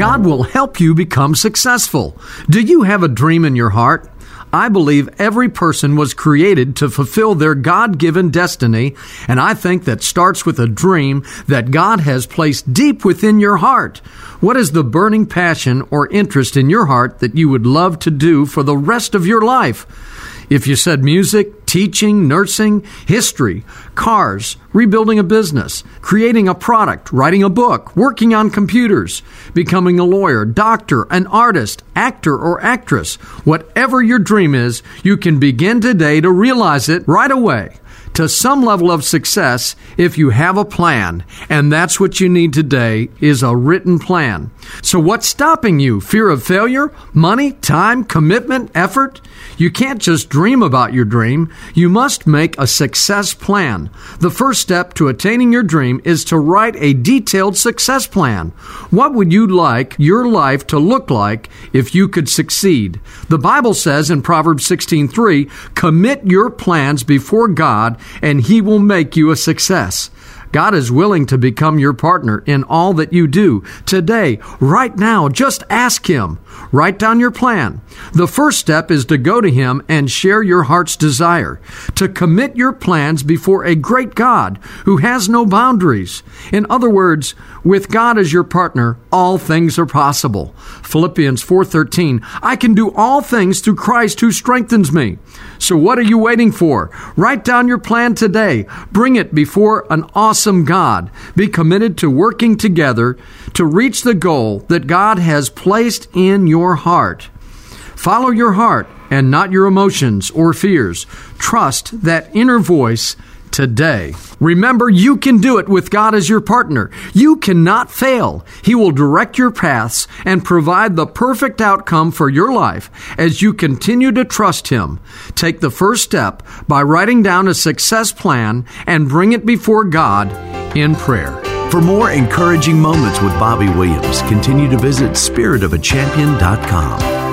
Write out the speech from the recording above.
God will help you become successful. Do you have a dream in your heart? I believe every person was created to fulfill their God-given destiny, and I think that starts with a dream that God has placed deep within your heart. What is the burning passion or interest in your heart that you would love to do for the rest of your life? If you said music, teaching, nursing, history, cars, rebuilding a business, creating a product, writing a book, working on computers, becoming a lawyer, doctor, an artist, actor, or actress, whatever your dream is, you can begin today to realize it right away to some level of success if you have a plan. And that's what you need today is a written plan. So what's stopping you? Fear of failure? Money? Time? Commitment? Effort? You can't just dream about your dream. You must make a success plan. The first step to attaining your dream is to write a detailed success plan. What would you like your life to look like if you could succeed? The Bible says in Proverbs 16:3, commit your plans before God and He will make you a success. God is willing to become your partner in all that you do. Today, right now, just ask Him. Write down your plan. The first step is to go to Him and share your heart's desire, to commit your plans before a great God who has no boundaries. In other words, with God as your partner, all things are possible. Philippians 4:13, I can do all things through Christ who strengthens me. So what are you waiting for? Write down your plan today. Bring it before an awesome God. Be committed to working together to reach the goal that God has placed in your heart. Follow your heart and not your emotions or fears. Trust that inner voice today. Remember, you can do it with God as your partner. You cannot fail. He will direct your paths and provide the perfect outcome for your life as you continue to trust Him. Take the first step by writing down a success plan and bring it before God in prayer. For more encouraging moments with Bobby Williams, continue to visit spiritofachampion.com.